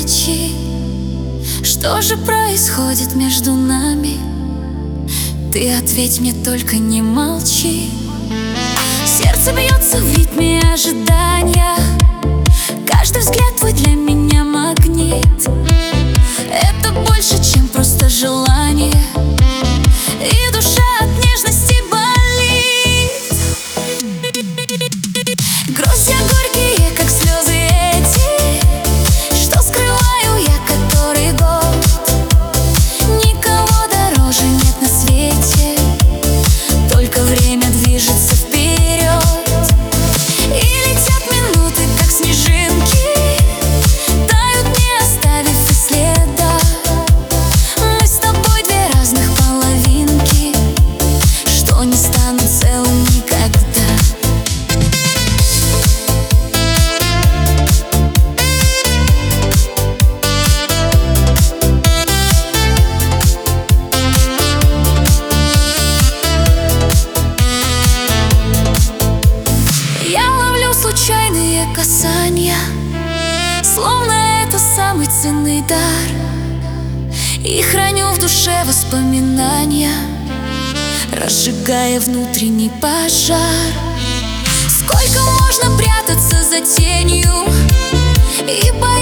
ночи. Что же происходит между нами? Ты ответь мне, только не молчи. Сердце бьется в ритме ожидания. Каждый взгляд твой для меня магнит. Это больше, чем просто желание, и душа от нежности болит. Грустья горькие, как слезы эти, что скрываю я который год. Никого дороже нет на свете, только время движется вперед. И летят минуты, как снежинки, тают, не оставив и следа. Мы с тобой две разных половинки, что не станут целым никогда. Я ловлю случайные касания, словно это самый ценный дар, и храню в душе воспоминания, разжигая внутренний пожар. Сколько можно прятаться за тенью и бояться